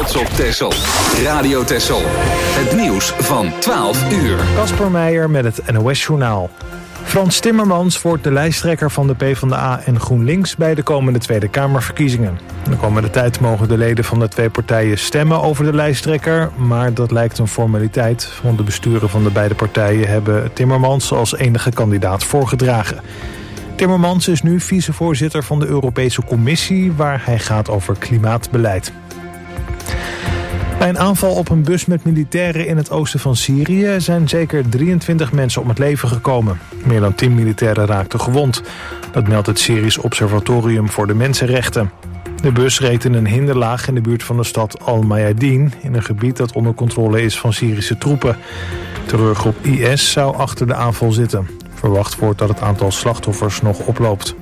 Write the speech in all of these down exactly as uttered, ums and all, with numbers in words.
trots op Texel. Radio Texel. Het nieuws van twaalf uur. Casper Meijer met het N O S-journaal. Frans Timmermans wordt de lijsttrekker van de PvdA en GroenLinks bij de komende Tweede Kamerverkiezingen. De komende tijd mogen de leden van de twee partijen stemmen over de lijsttrekker, maar dat lijkt een formaliteit, want de besturen van de beide partijen hebben Timmermans als enige kandidaat voorgedragen. Timmermans is nu vicevoorzitter van de Europese Commissie, waar hij gaat over klimaatbeleid. Bij een aanval op een bus met militairen in het oosten van Syrië zijn zeker drieëntwintig mensen om het leven gekomen. Meer dan tien militairen raakten gewond. Dat meldt het Syrisch Observatorium voor de Mensenrechten. De bus reed in een hinderlaag in de buurt van de stad Al-Mayadin, in een gebied dat onder controle is van Syrische troepen. Terreurgroep I S zou achter de aanval zitten. Verwacht wordt dat het aantal slachtoffers nog oploopt.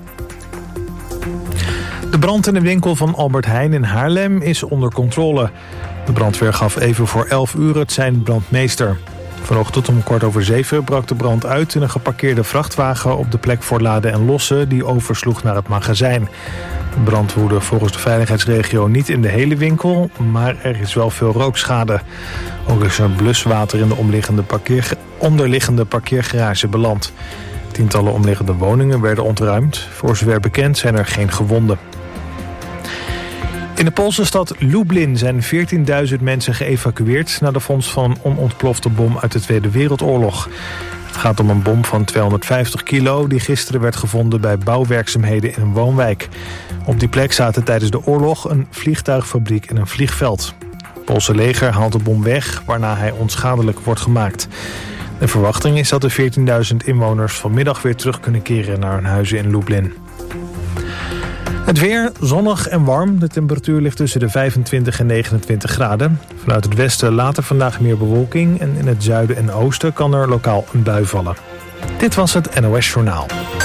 De brand in de winkel van Albert Heijn in Haarlem is onder controle. De brandweer gaf even voor elf uur het zijn brandmeester. Vanochtend om kwart over zeven brak de brand uit in een geparkeerde vrachtwagen op de plek voor laden en lossen die oversloeg naar het magazijn. De brand woedde volgens de veiligheidsregio niet in de hele winkel, maar er is wel veel rookschade. Ook is er bluswater in de omliggende parkeer, onderliggende parkeergarage beland. Tientallen omliggende woningen werden ontruimd. Voor zover bekend zijn er geen gewonden. In de Poolse stad Lublin zijn veertienduizend mensen geëvacueerd na de vondst van een onontplofte bom uit de Tweede Wereldoorlog. Het gaat om een bom van tweehonderdvijftig kilo die gisteren werd gevonden bij bouwwerkzaamheden in een woonwijk. Op die plek zaten tijdens de oorlog een vliegtuigfabriek en een vliegveld. Het Poolse leger haalt de bom weg, waarna hij onschadelijk wordt gemaakt. De verwachting is dat de veertienduizend inwoners vanmiddag weer terug kunnen keren naar hun huizen in Lublin. Het weer, zonnig en warm. De temperatuur ligt tussen de vijfentwintig en negenentwintig graden. Vanuit het westen later vandaag meer bewolking en in het zuiden en oosten kan er lokaal een bui vallen. Dit was het N O S-journaal.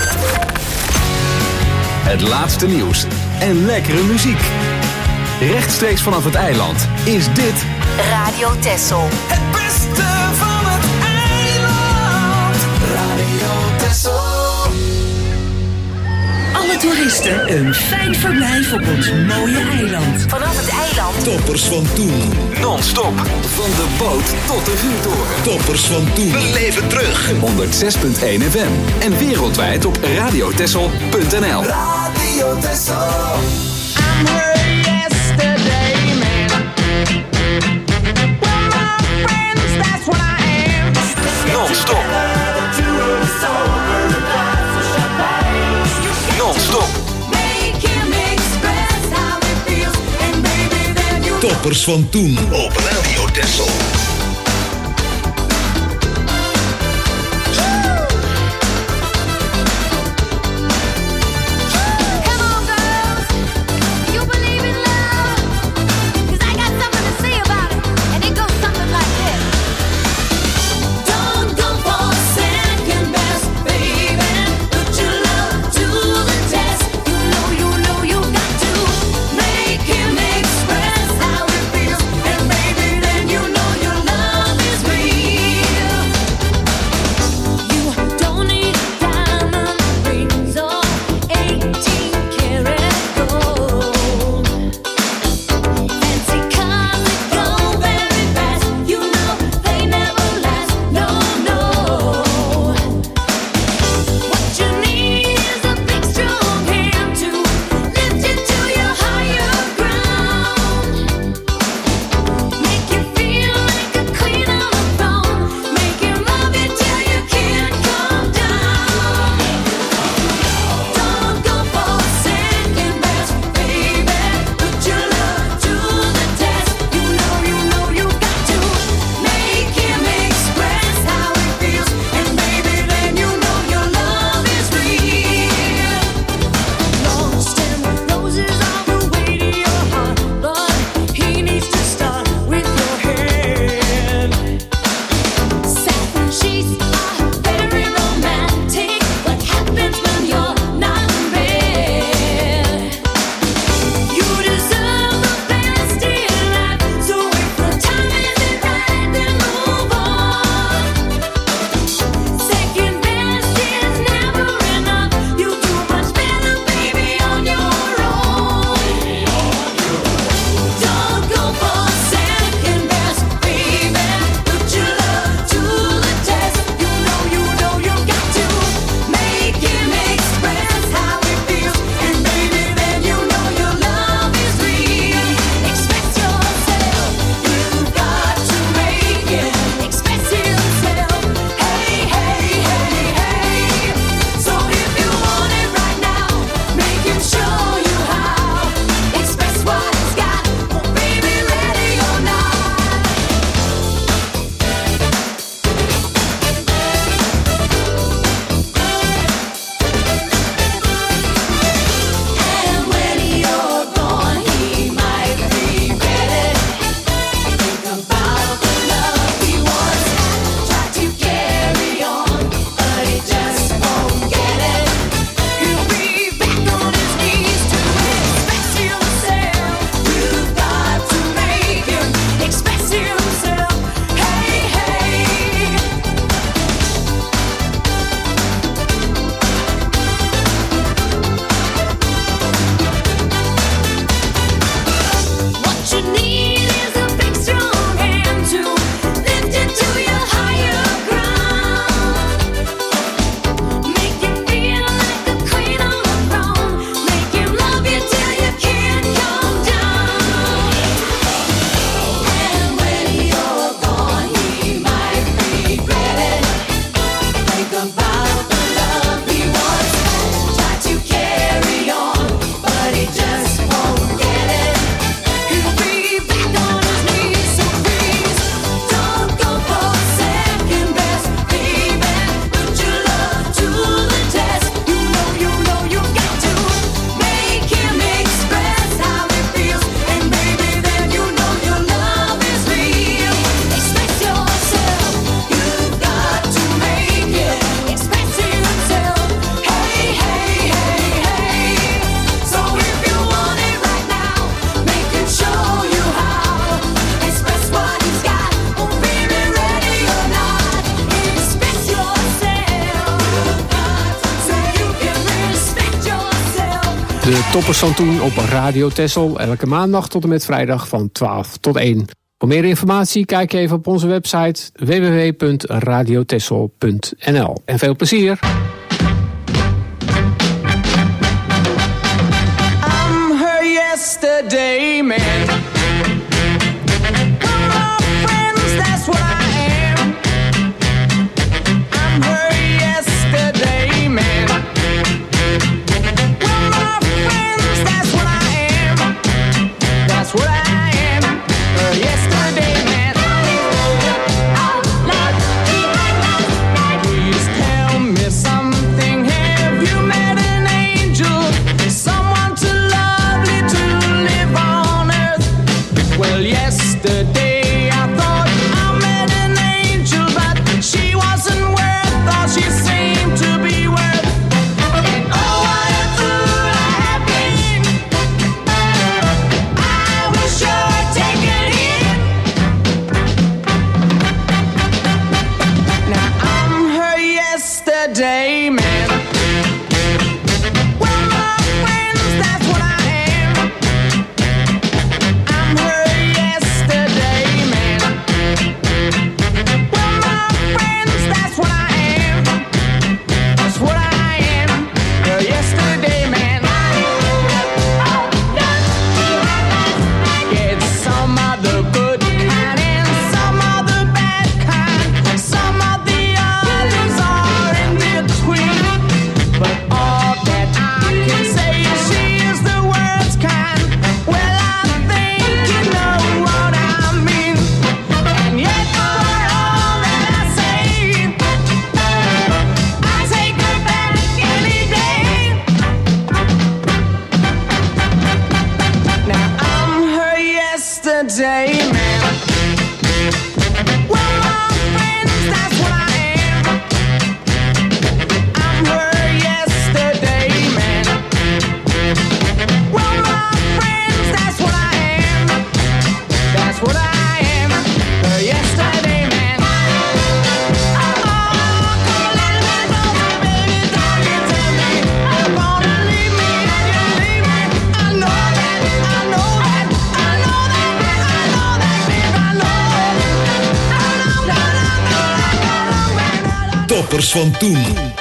Het laatste nieuws en lekkere muziek. Rechtstreeks vanaf het eiland is dit Radio Texel. Het beste van het eiland. Radio Texel. Alle toeristen een fijn verblijf op ons mooie eiland. Vanaf het eiland. Toppers van toen. non-stop van de boot tot de vuurtoren. Toppers van toen. We leven terug. honderdzes komma één F M en wereldwijd op radiotessel punt n l. Radio Texel. I'm her yesterday man. Well, my friends, that's what I am. Non-stop. Non-stop. Toppers van toen op Radio Texel. Make him express how it feels, and baby, then you know you Toppers van toen op Radio Texel. Elke maandag tot en met vrijdag van twaalf tot één. Voor meer informatie kijk even op onze website w w w punt radio texel punt n l. En veel plezier! I'm her yesterday man. We're my friends, that's what I am. I'm her yesterday man. We're my friends, that's what I am. That's what I am. Her yesterday man. Please tell me something. Have you met an angel? Someone too lovely to live on earth? Well, yesterday I thought I met an angel, but she wasn't worth all she seemed to be worth. And oh, what a fool I have been. I will sure take a hit. Now I'm her yesterday man. Well, my friends, that's what I am. I'm her yesterday man. Well, my friends, that's what I am. That's what I am. Her yesterday man. Get some other good kind and some other bad kind. Some of the others are in between. But all that I can say is she is the worst kind. Well, I think you know what I mean. And yet for all that I say, I take her back any day. Now I'm her yesterday man. Well, my friends, that's what I am. I'm her yesterday man. Well, my friends, that's what I am. That's what I am. Her yesterday man. Oh, come a little bit closer, baby, don't you tell me you're gonna leave me and you leave me. I know that, I know that, I know that, I know that, babe, I know. I know, I know, I know, I know. Toppers van toen.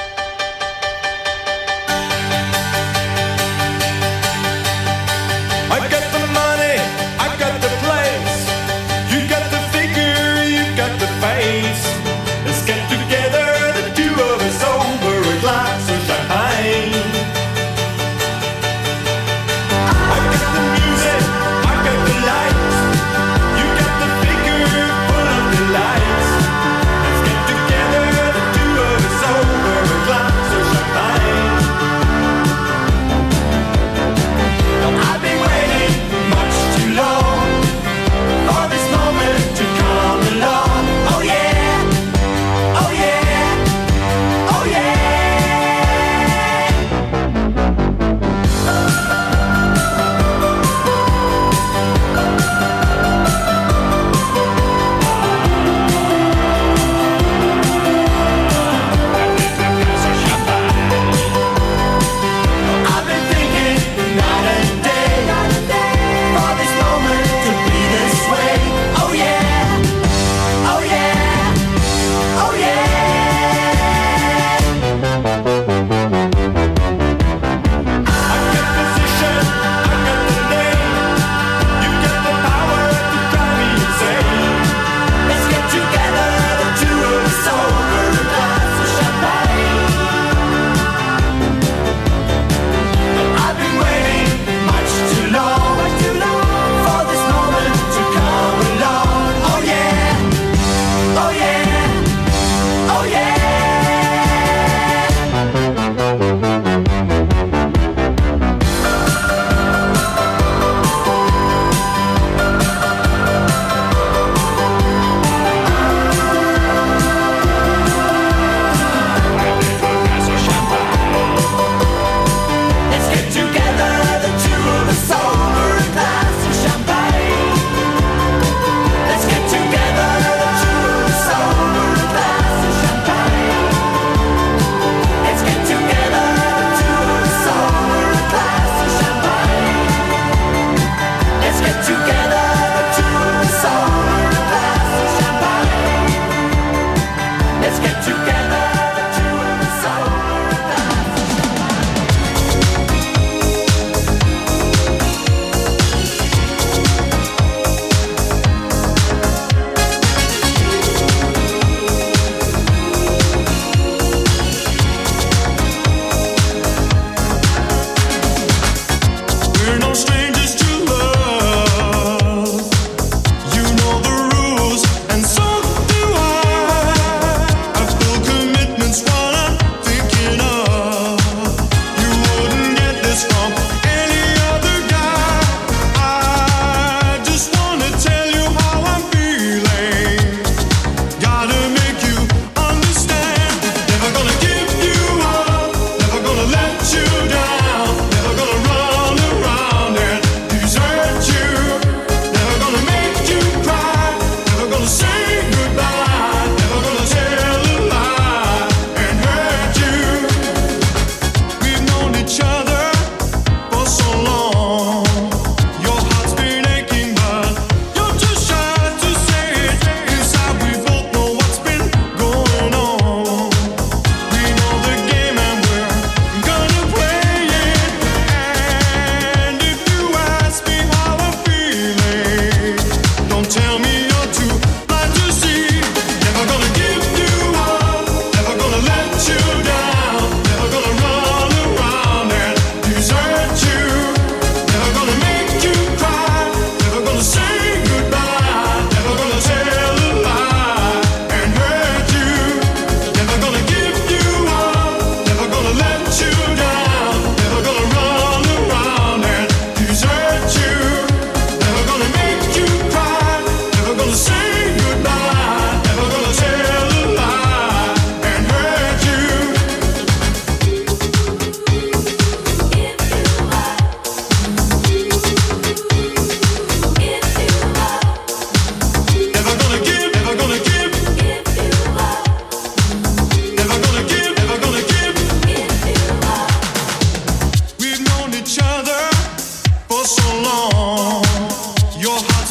I got the money, I got the place. You got the figure, you got the face. Let's get together, the two of us, over a glass of champagne. I got the music, I got the lights. You got the figure, full of delights. Let's get together, the two of us, over a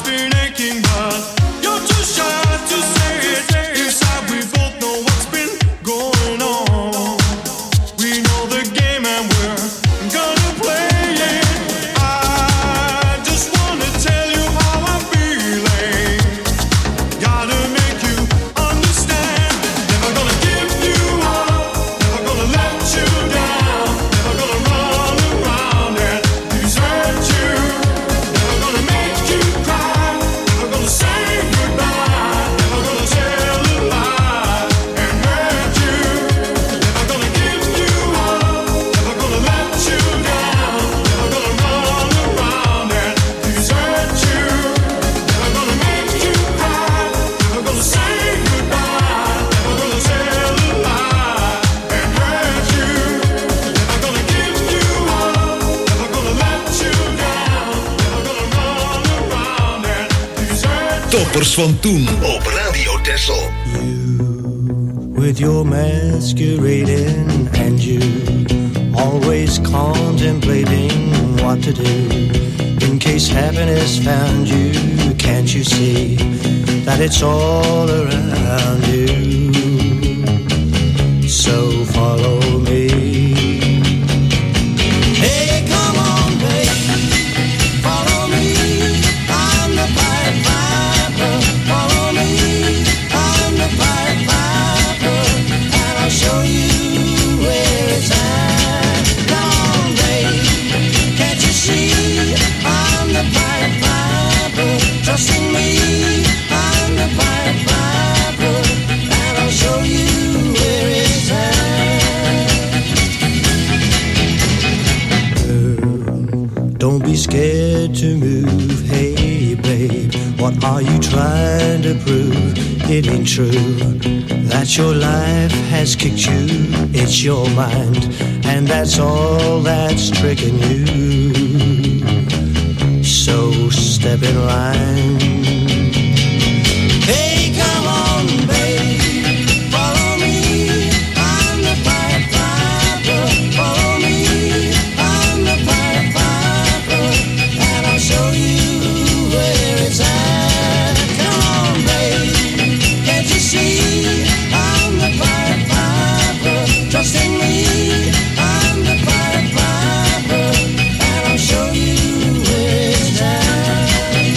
been aching, but you're too shy to say it. Inside we both know what's been going on. We know the game and we're gonna play it. I just wanna tell you how I'm feeling. Gotta make you understand. Never gonna give you up, never gonna let you down, never gonna run around and desert you. Never gonna make you cry, never gonna say goodbye, never gonna tell a lie and hurt you. Never gonna give you up, never gonna let you down, never gonna run around and desert you. Never gonna make you cry, never gonna say goodbye, never gonna tell a lie and hurt you. Never gonna give you up, never gonna let you down, never gonna run around and desert you. Toppers van toen op Radio Texel. With your masquerading and you always contemplating what to do in case happiness found you. Can't you see that it's all around you? So follow me. Hey, come on, babe, follow me. I'm the Pied Piper. Follow me. I'm the Pied Piper, and I'll show you where it's at. Come on, babe, can't you see? I'm the Pied Piper. Trust in me. I'm the Pied Piper, and I'll show you where it's at. Girl, don't be scared to move. Hey, babe, what are you trying to prove? It ain't true that your life has kicked you. It's your mind, and that's all that's tricking you. So step in line. Hey, come on, babe, follow me. I'm the Pied Piper. Follow me. I'm the Pied Piper, and I'll show you where it's at. Come on, babe, can't you see? I'm the Pied Piper. Trust in me. I'm the Pied Piper, and I'll show you where it's at.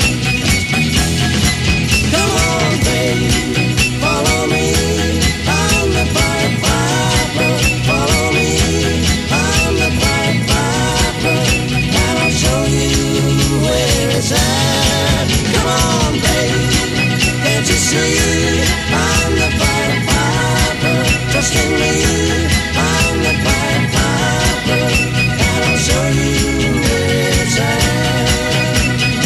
Come on, babe, follow me. I'm the Pied Piper. Follow me. I'm the Pied Piper, and I'll show you where it's at. Come on, babe, can't you see? I'm the Pied Piper. Trust in me. I'm the Pied Piper, and I'll show you where it's at.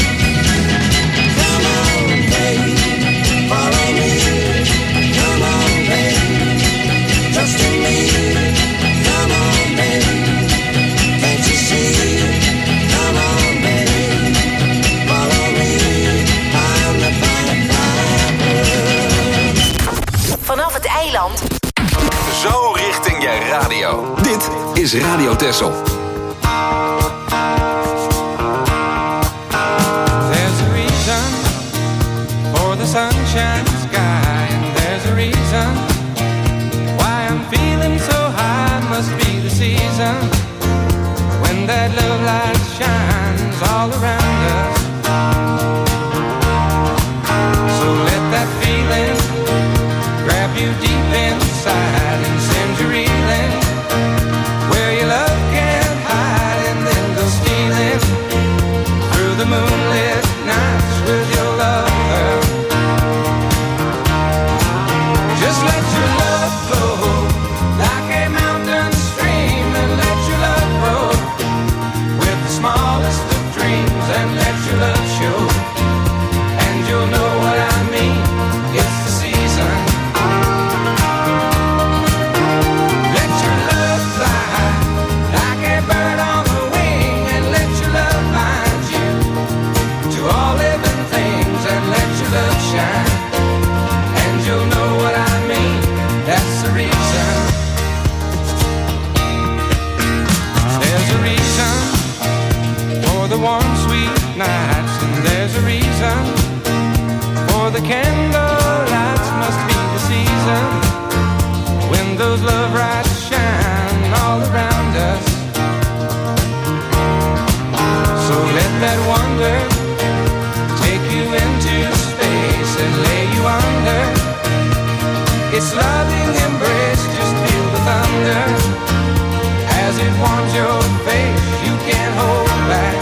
Come on, babe, follow me. Come on, babe, trust in me. Come on, babe, can't you see? Come on, babe, follow me. I'm the Pied Piper. Vanaf het eiland. Zo richting je radio. Dit is Radio Texel. There's a reason for the sunshine sky, and there's a reason why I'm feeling so high. Must be the season when that love light shines all around us. So let that feeling grab you deep inside and send you reeling where your love can't hide, and then go stealing through the moonlit nights with your lover. Just let your love flow like a mountain stream, and let your love grow with the smallest of dreams. the candlelights must be the season when those love lights shine all around us. So let that wonder take you into space and lay you under its loving embrace. Just feel the thunder as it warms your face. You can't hold back.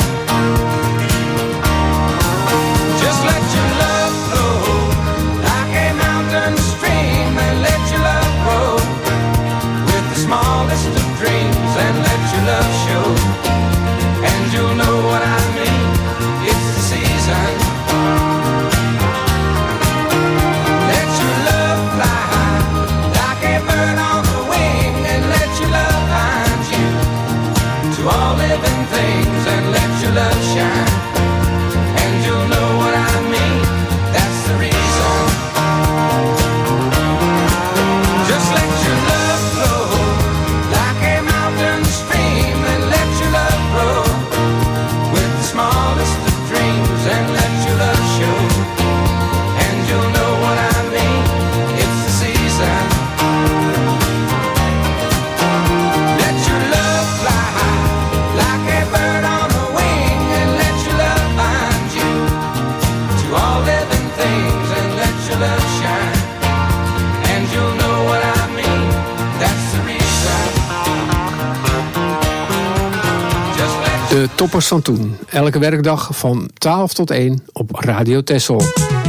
Just let your love flow like a mountain stream, and let your love grow with the smallest of dreams, and let your love show, and you'll know what I mean. It's the season. Let your love fly high like a bird on the wing, and let your love find you to all living things, and let your love shine, and you'll know what I mean. That's the reason. Just let your love flow like a mountain stream, and let your love grow with the smallest of dreams, and let your love show, and you'll know what I mean. It's the season. Let your love fly high like a bird on the wing, and let your love find you to all living things, and let your love shine, and you'll know what I mean. That's the reason. Just let De toppers van toen. Elke werkdag van twaalf tot één op Radio Texel. I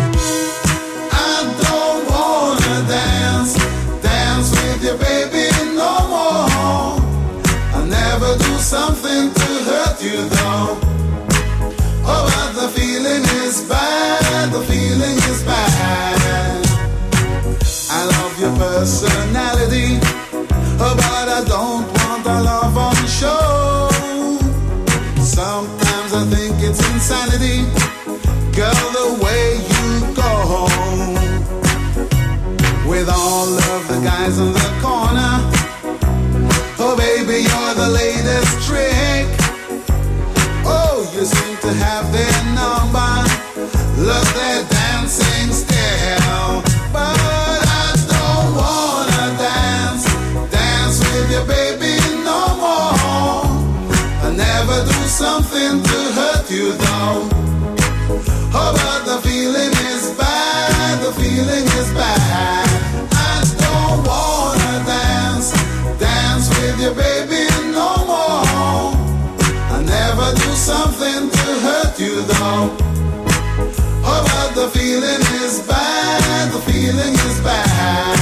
don't wanna dance, dance with your baby no more. I never do something to hurt you though. Oh, but the feeling is bad, the feeling is bad. I love your personality, oh, but I don't want our love on show. Sometimes I think it's insanity, girl, the way you go with all of the guys in the corner. Oh baby, you're the latest trick. Oh, you seem to have their number, love their dancing style. But I don't wanna dance, dance with your baby no more. I never do something to hurt you though. Oh, but the feeling is bad, the feeling is bad. I don't wanna dance, dance with your baby no more. I never do something to hurt you though. Oh, but the feeling is bad, the feeling is bad.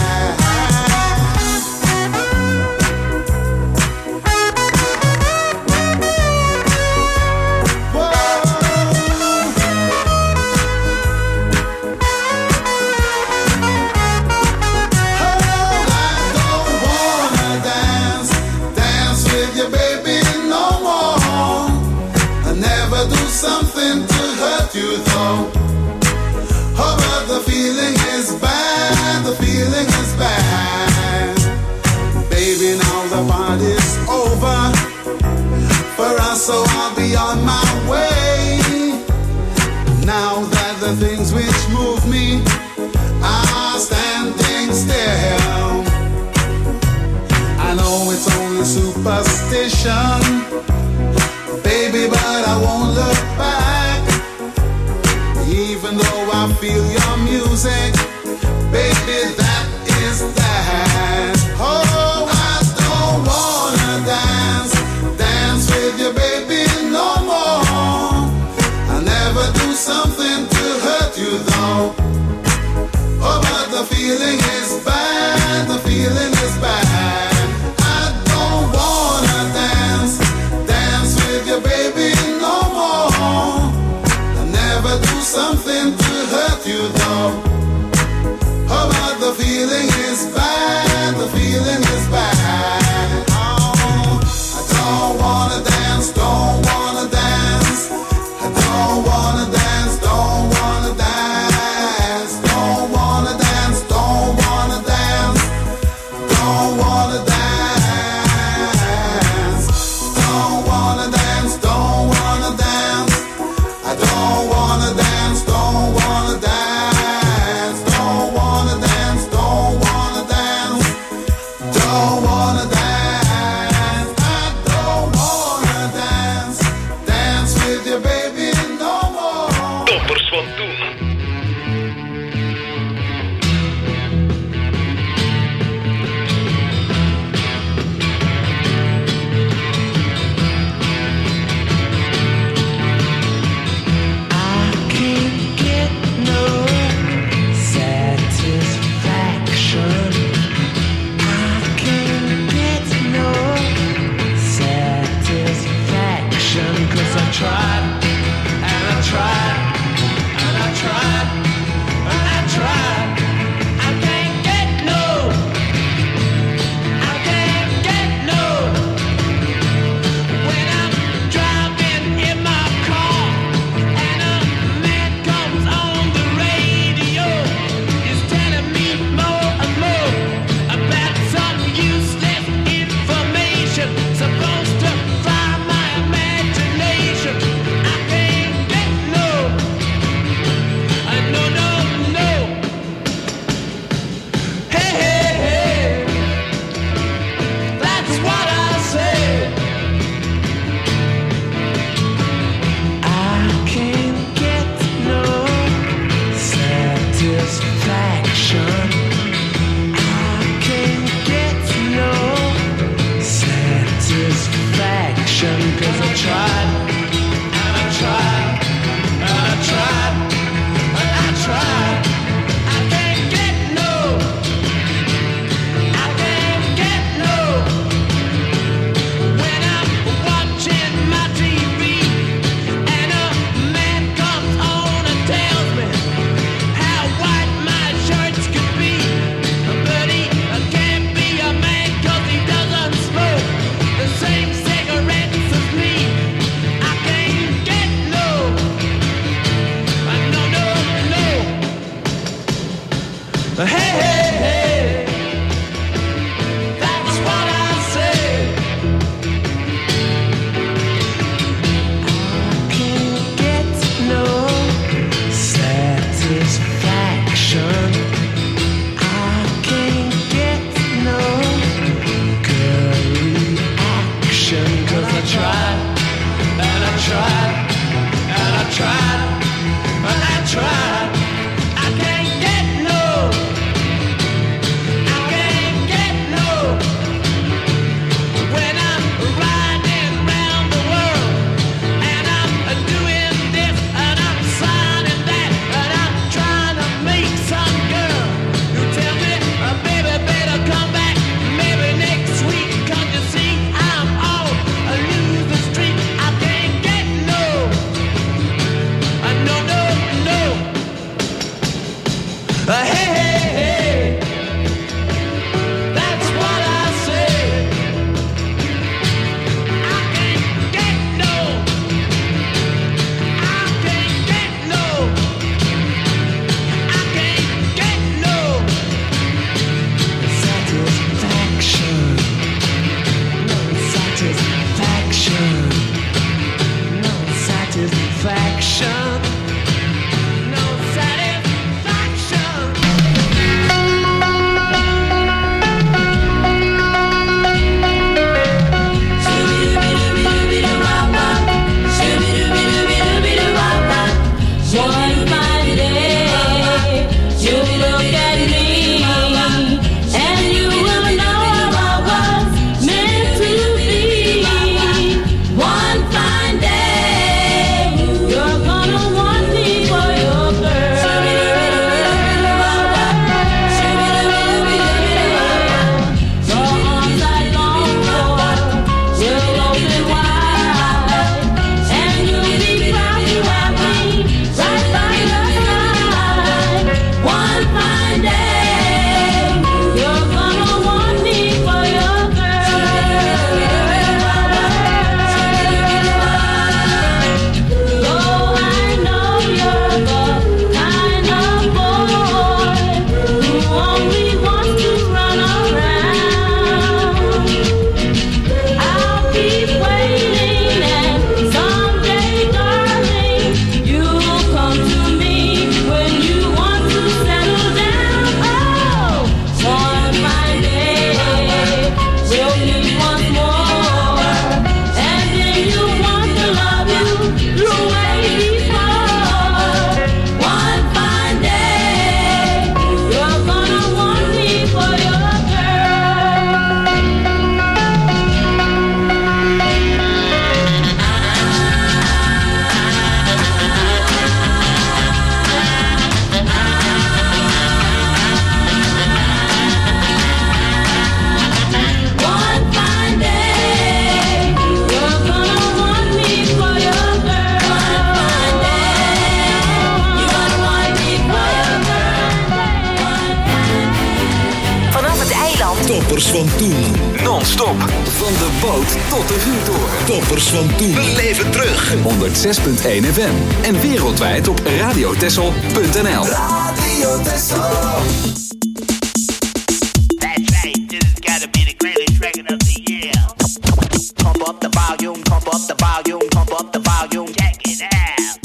Something to hurt you though. Oh, but the feeling is bad, the feeling is bad. Baby, now the party's over for us, so I'll be on my way. Now that the things which move me are standing still. I know it's only superstition, baby, but I won't look back. Even though I feel your music, baby, that is that. Oh, I don't wanna dance, dance with you, baby, no more. I never do something to hurt you though. Oh, but the feeling is bad, the feeling is bad. I don't wanna dance, dance with you, baby, no more. I never do something to hurt you though. Oh, but the feeling is bad, the feeling is bad. Oh, I don't wanna dance, don't wanna dance. I don't wanna dance, don't wanna dance. Don't wanna dance, don't wanna dance. Don't wanna dance. Don't wanna dance, don't wanna dance. I don't wanna dance, don't wanna dance. nieuws van toen. Tried, and I tried, and I tried, and I tried. I can't get no, I can't get no. When I'm driving in my car and a man comes on the radio, he's telling me more and more about some useless information supposed to fly my imagination. I can't get no, I no no no. Hey hey hey, that's what I say. I can't get no satisfaction. I can't get no satisfaction 'cause I tried. I tried, and I tried, and I tried. I can't get no, I can't get no. When I'm watching my T V and a man comes on and tells me how white my shirts could be, but he can't be a man 'cause he doesn't smoke the same cigarettes as me. I can't get no, no, no, no. Hey, hey, hey, that's what I say. I can't get no satisfaction. I can't get no good reaction 'cause I tried, and I tried, and I tried, and I tried. I can't get no, Toppers van toen. Non-stop. Van de boot tot de vuurtoren. Toppers van toen. We leven terug. honderdzes komma één F M. En wereldwijd op radiotessel punt n l. Radio Tessel. That's right, this has gotta be the greatest record of the year. Pump up the volume, pump up the volume, pump up the volume, check it out.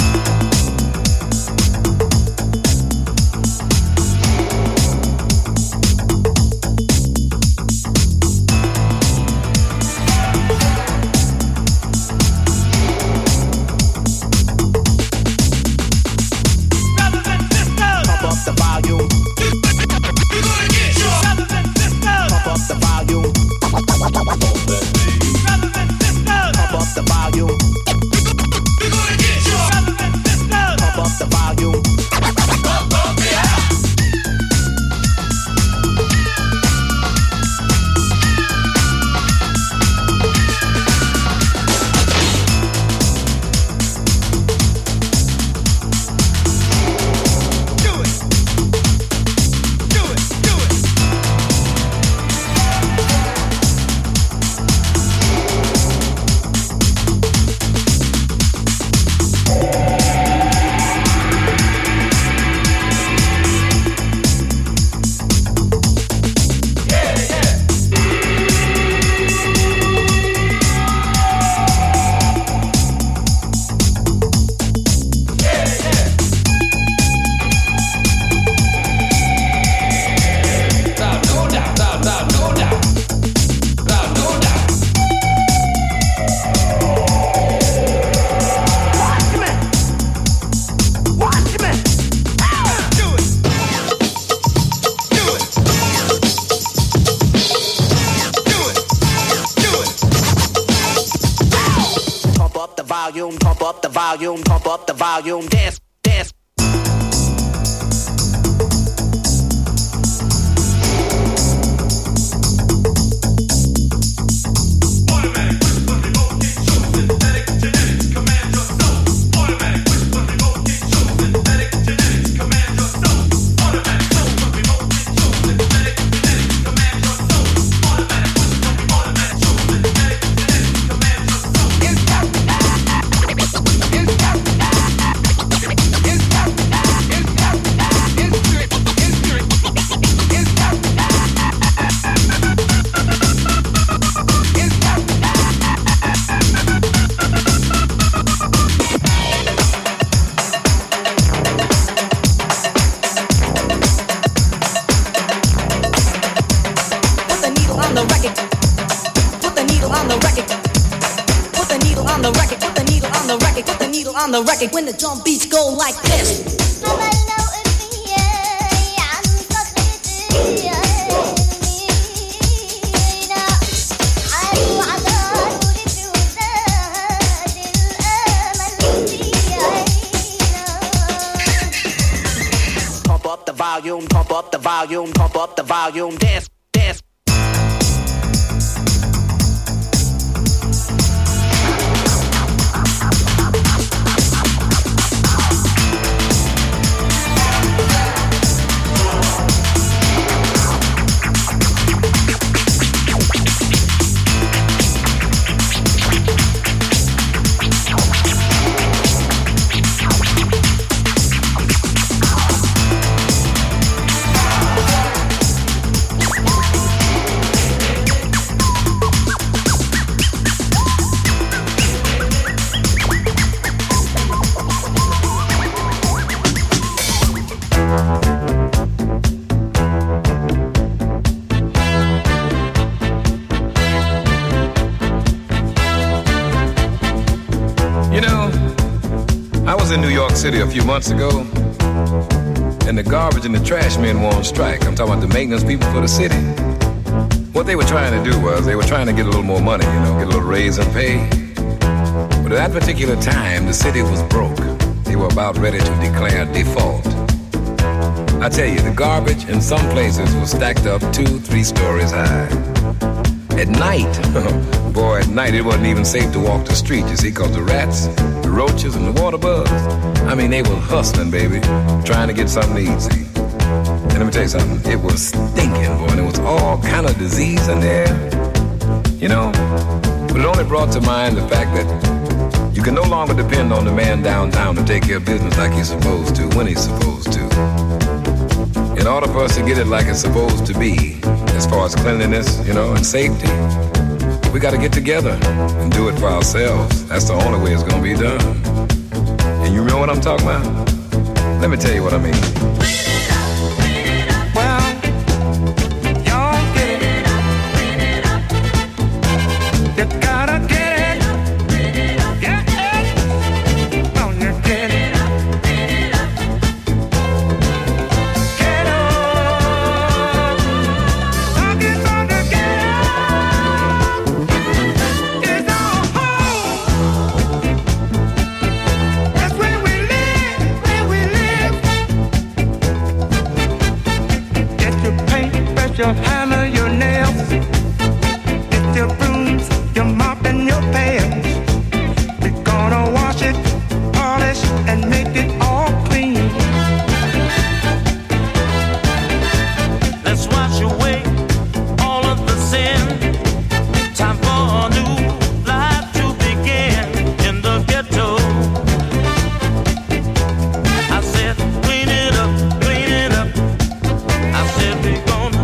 Volume, pump up the volume, dance, dance. The record when the drum beats go like this. Pump up the volume, pump up the volume, pump up the volume, dance, dance. In New York City a few months ago, and the garbage and the trash men were on strike. I'm talking about the maintenance people for the city. What they were trying to do was they were trying to get a little more money, you know, get a little raise in pay. But at that particular time, the city was broke. They were about ready to declare default. I tell you, the garbage in some places was stacked up two, three stories high. At night, boy, at night it wasn't even safe to walk the street, you see, because the rats, the roaches, and the water bugs, I mean, they were hustling, baby, trying to get something to eat, see. And let me tell you something. It was stinking, boy, and it was all kind of disease in there. You know, but it only brought to mind the fact that you can no longer depend on the man downtown to take care of business like he's supposed to, when he's supposed to. In order for us to get it like it's supposed to be, as far as cleanliness, you know, and safety, we got to get together and do it for ourselves. That's the only way it's going to be done. And you know what I'm talking about? Let me tell you what I mean. Your hammer, your nails, get your brooms, your mop and your pails. We're gonna wash it, polish, and make it all clean. Let's wash away all of the sin. Time for a new life to begin in the ghetto. I said, clean it up, clean it up. I said, we're gonna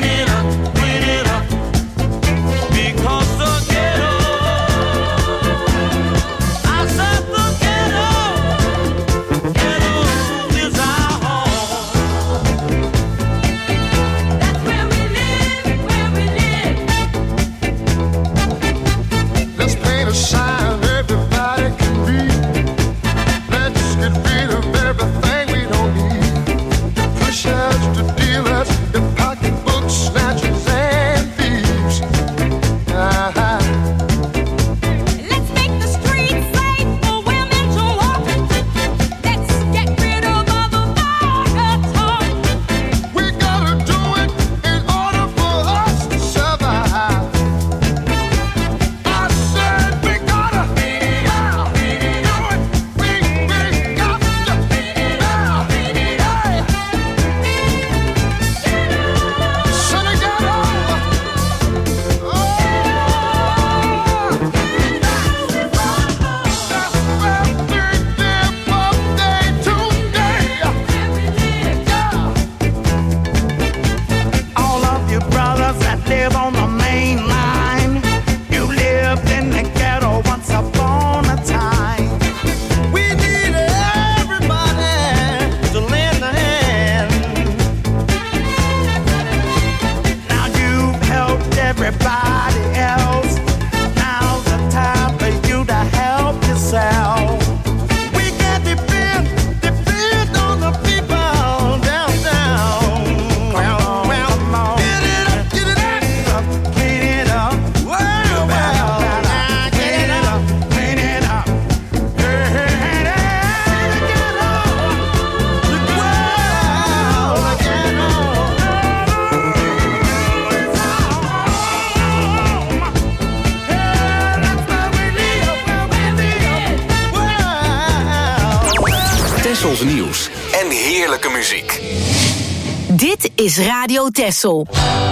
Nieuws en heerlijke muziek. Dit is Radio Texel.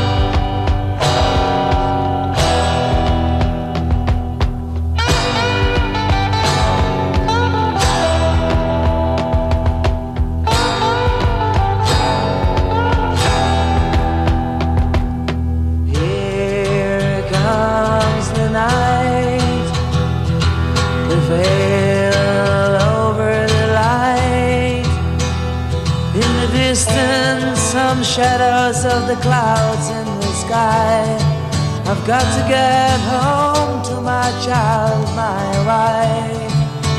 Here comes the night, the veil over the light. In the distance, some shadows of the clouds in the sky. I've got to get home to my child, my wife.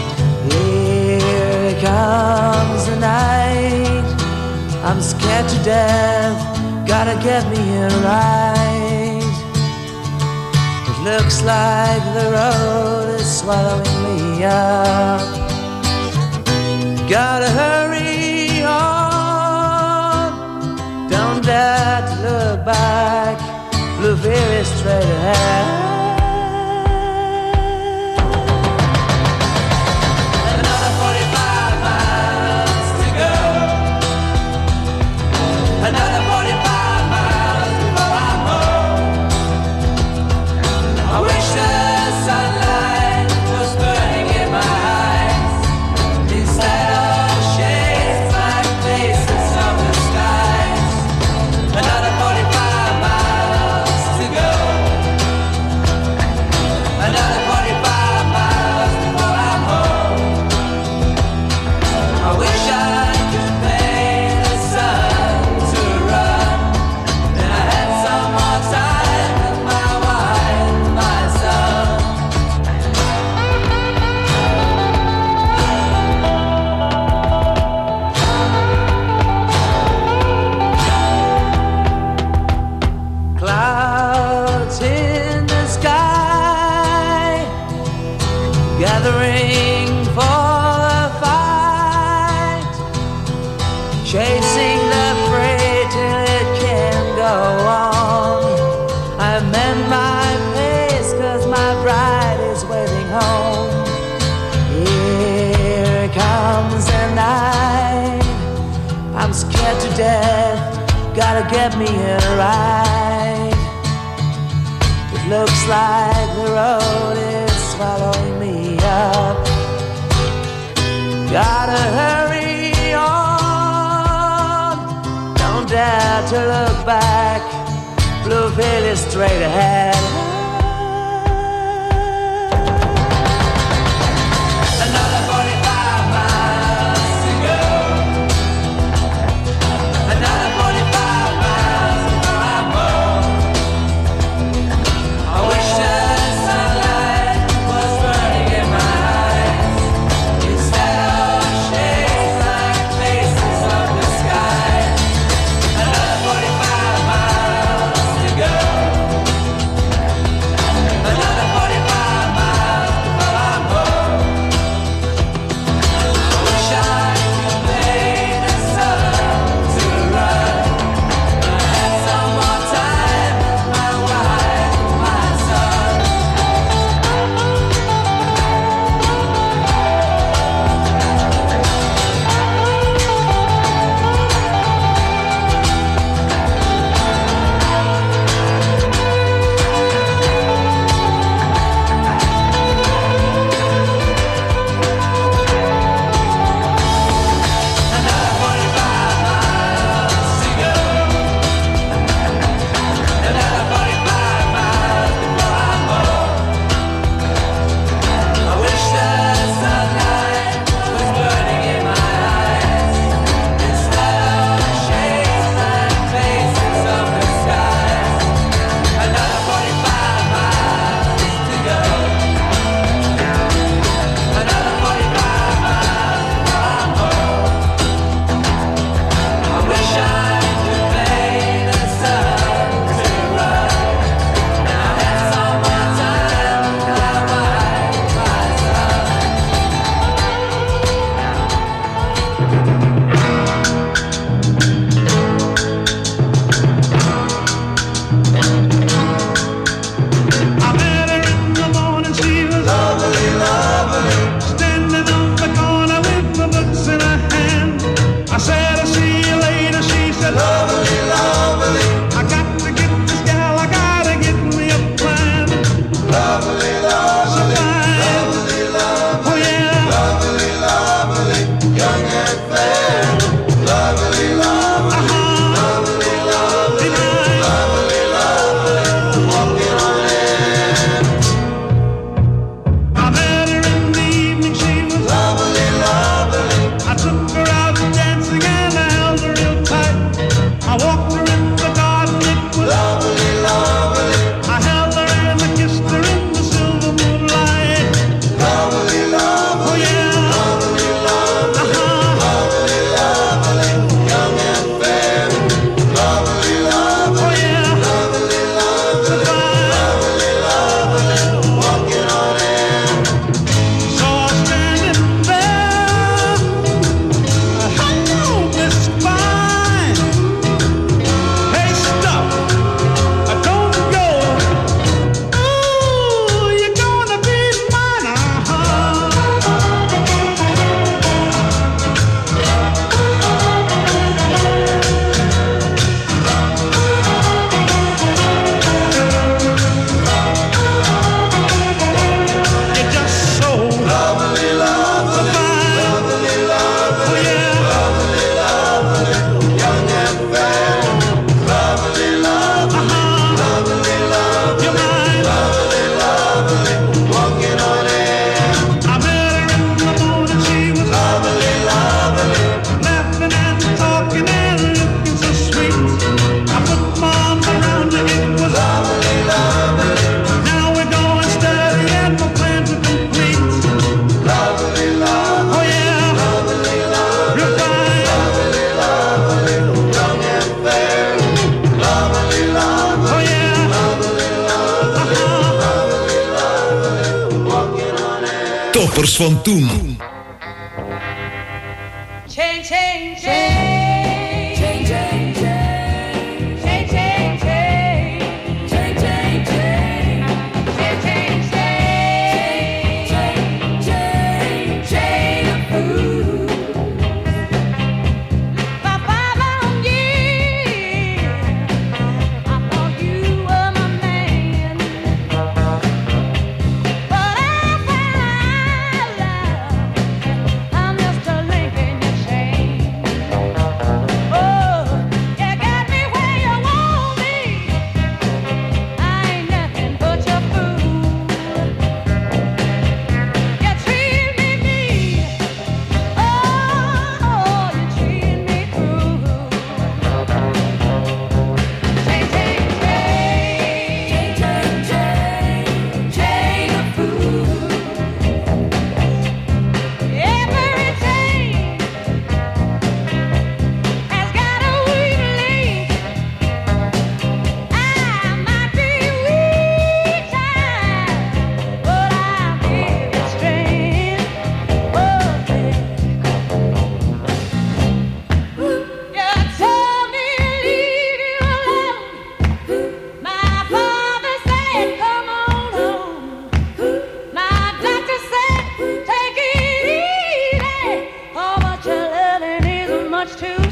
Here comes the night, I'm scared to death, gotta get me here right. It looks like the road is swallowing me up. Gotta hurry on, don't dare to look back, look very straight ahead. Another chasing the freight till it can't go on. I mend my pace cause my bride is waiting home. Here comes the night, I'm scared to death, gotta get me a ride. It looks like the road is swallowing me up. Gotta hurry on, don't dare to look back, blue veil is straight ahead. Another forty-five miles to go. Another forty-five miles before I'm home. I wish the sunlight was burning in my eyes instead of shades like faces of the sky. Another forty-five miles to go. Another forty-five miles before I'm home. I wish I could pay the sun to run. I had some more time with my wife and my son. Another forty-five miles to go. Another forty-five miles before I'm home. I wish the sunlight was burning in my eyes instead of shades like faces of the skies. Another forty-five miles to go. Another forty-five miles before I'm home. I wish I could pay the sun to run. I had some more time with my wife and my son. I met her in the morning, she was lovely, lovely. Standing on the corner with the books in her hand. I said, I'll see you later, she said, lovely, lovely. I got to get this gal, I gotta get me a plan. Lovely, lovely, lovely, lovely, oh yeah. Lovely, lovely, young and fair. Lovely, lovely, lovely, lovely, lovely, lovely, walking on air. I met her in the evening, she was lovely, lovely. I took her out dancing and I held her real tight. I walked her in the garden, it was lovely, lovely. I held her and I kissed her in the silver moonlight. Lovely, lovely, oh yeah. Lovely, lovely, lovely, lovely, young and fair. Lovely, lovely, oh yeah. Lovely, lovely, lovely, lovely, walking on air. Saw her standing there. Hello, Miss Fine. Hey, stop. Don't go. Ooh, you're gonna be mine. Uh-huh. You're just so lovely, lovely, lovely, lovely, oh yeah. Lovely, lovely, young and fair. Lovely, lovely, lovely, lovely, you're mine. Lovely, lovely, walking on air. I met her in the morning, she was lovely, lovely, laughing and talking and looking so sweet. I put my arms around her, it was lovely, lovely. Now we're going steady and my plans are complete. Lovely, lovely, oh yeah. Lovely, lovely, real fine. Lovely, lovely, young and fair. Lovely, lovely, oh yeah. Lovely, lovely, lovely, lovely, walking on air. Toppers van toen. Change, change, change.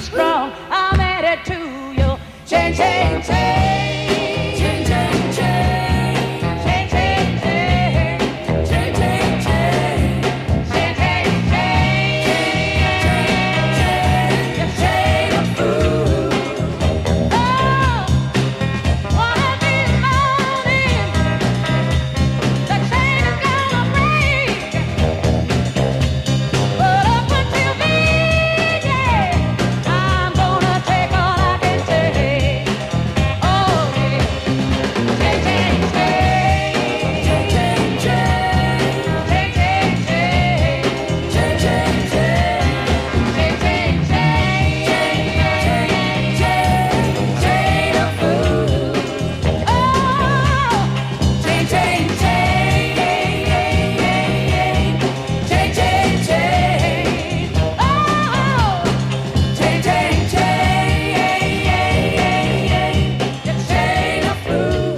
strong. I'm headed to you. Change, change, change. Change, change, change. Change, change, change. Change, change, change. Change, change, change. You change the food. Oh, one of these mornings, the chain is gonna break. But up until then, yeah, I'm gonna take all I can take. Oh, yeah. Change, change, change. Change, change, change. Change, change, change. Change, change, change. Change, change, change. Change, change, change the food. Oh, change, change, change. Change, change, change. Oh, change, change, change. You change the food.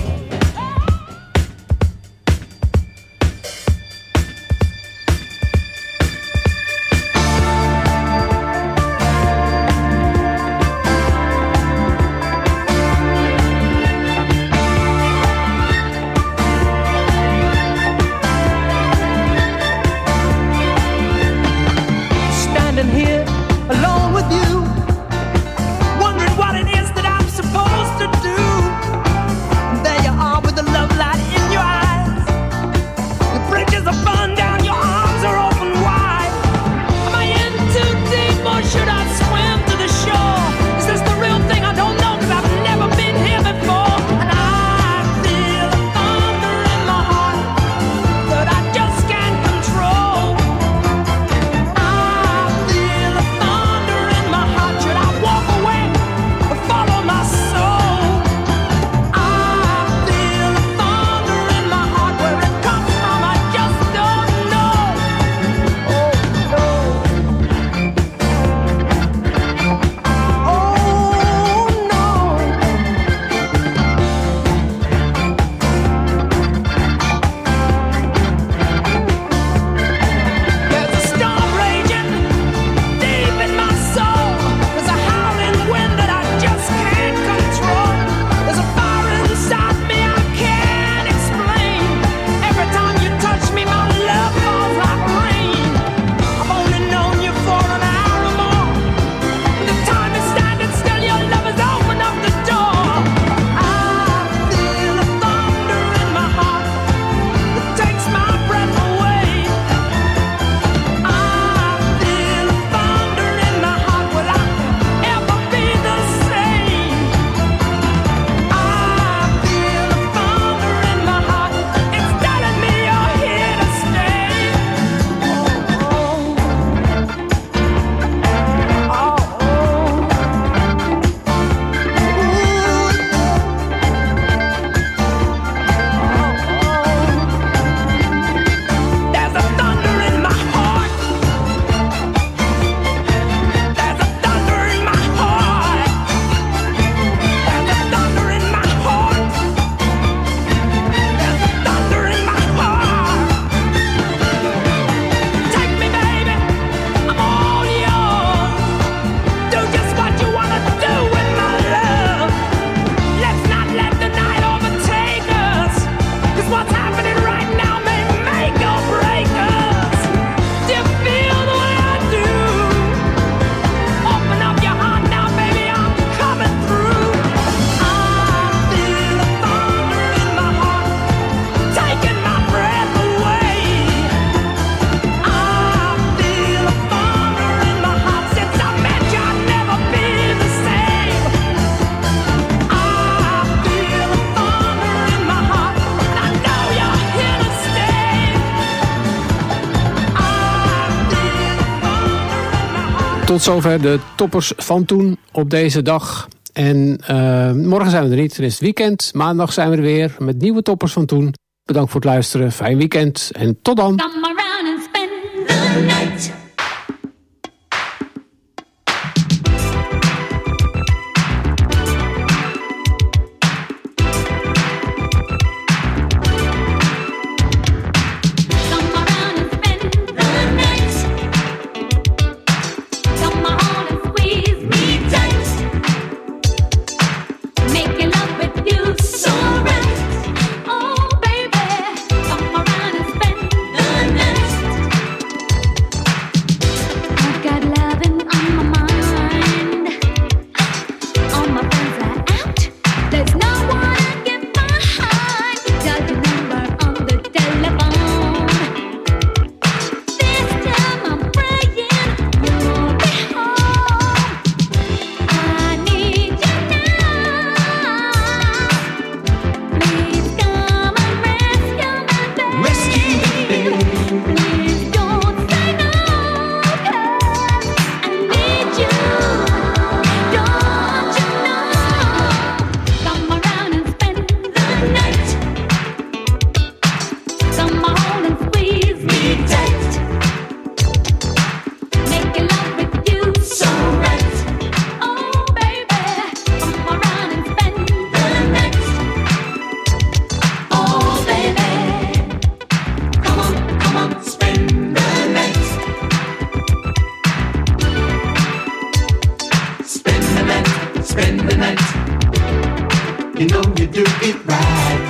Standing here alone with you, wondering what it is that I'm supposed to do. And there you are with the love light in your eyes. The bridges are burned down, your arms are open wide. Am I in too deep or should I swim to the shore? Is this the real thing? I don't know, 'cause I've never been here before. And I feel a thunder in my heart that I just can't control. I feel a thunder in my heart. Should I walk away or follow my soul? I feel a thunder in my heart. Where it comes from, I just don't know. Oh no. Oh no. There's a storm raging deep in my soul. There's a howling wind that I just can't control. There's a fire inside me I can't explain. Every time you touch me, my love falls like rain. I've only known you for an hour or more. The time is standing still, your love has opened up the door. I feel a thunder in my heart that takes my breath away. I feel a thunder in my heart. Will I ever be the same? I feel a thunder in my heart. It's telling me you're here to stay. Oh, oh, There's a thunder in my heart. There's a thunder in my heart. There's a thunder in my heart. There's a thunder in my heart. Take me, baby. I'm all yours. Do just what you wanna do with my love. Let's not let the night overtake us. 'Cause what's happening right now may make or break us. Do you feel the way I do? Open up your heart now, baby, I'm coming through. I feel a thunder in my heart, taking my breath away. I feel a thunder in my heart. Since I met you, I'll never be the same. I feel a thunder in my heart, and I know you're here to stay. I feel a thunder in my heart. Tot zover de toppers van toen op deze dag. En eh, morgen zijn we er niet, het is het weekend. Maandag zijn we er weer met nieuwe toppers van toen. Bedankt voor het luisteren, fijn weekend en tot dan. Come around and spend the night. Come on and spend the night. Come on and squeeze spend the night. You know you do it right.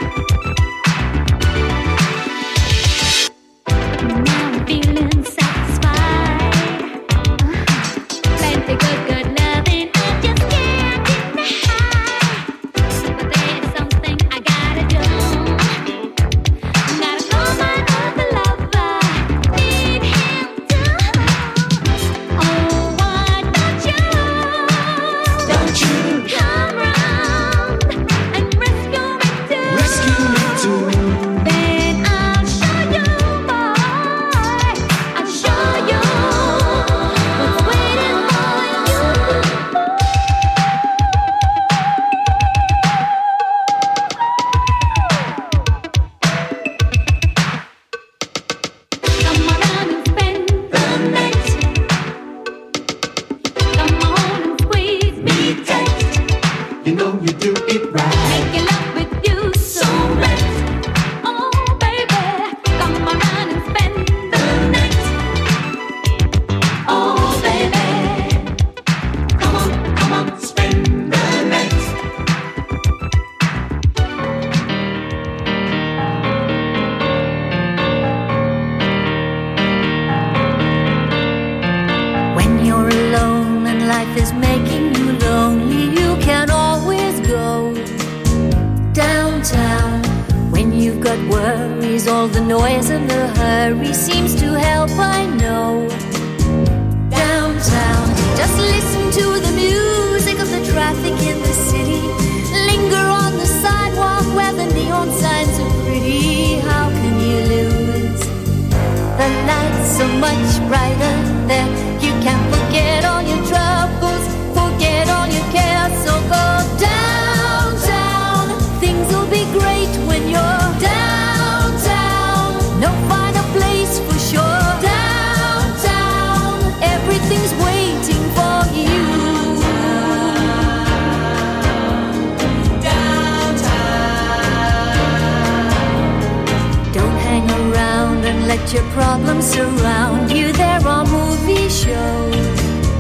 Your problems surround you. There are movie shows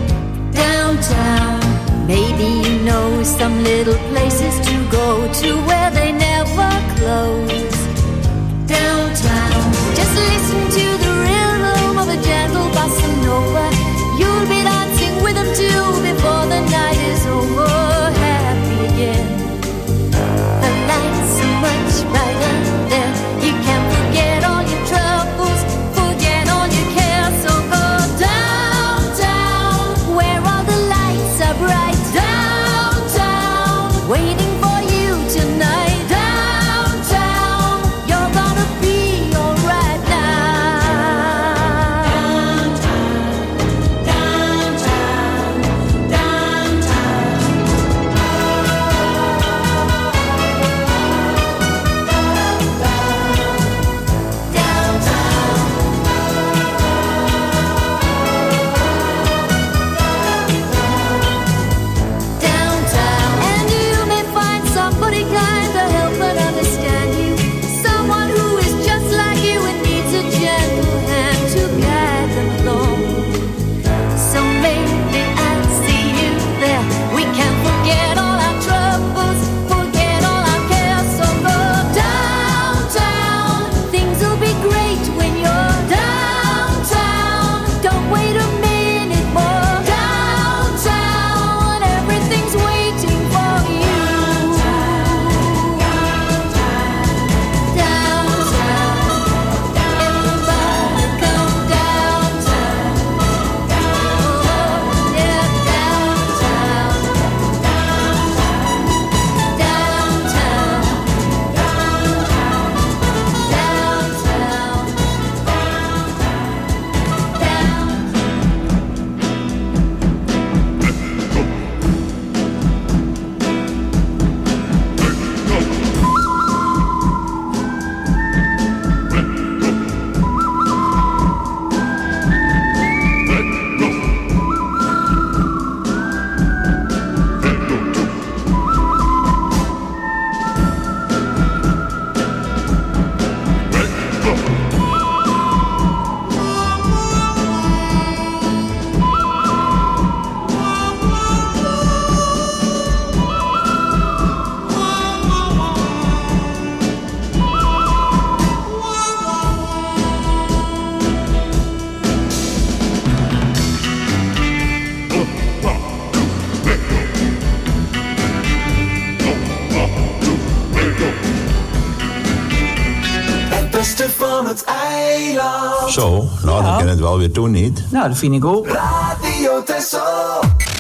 downtown. Maybe you know some little places to go to where they never close. Downtown, just listen to the rhythm of a gentle bossa nova. You'll be dancing with them too before the night is over. Happy again. The lights so much brighter there. You can't forget all your troubles. Waiting for you tonight. Downtown, you're gonna be alright. van het eiland. Zo, nou dan kan het wel weer doen niet. Nou, dat vind ik ook. Radio Texel.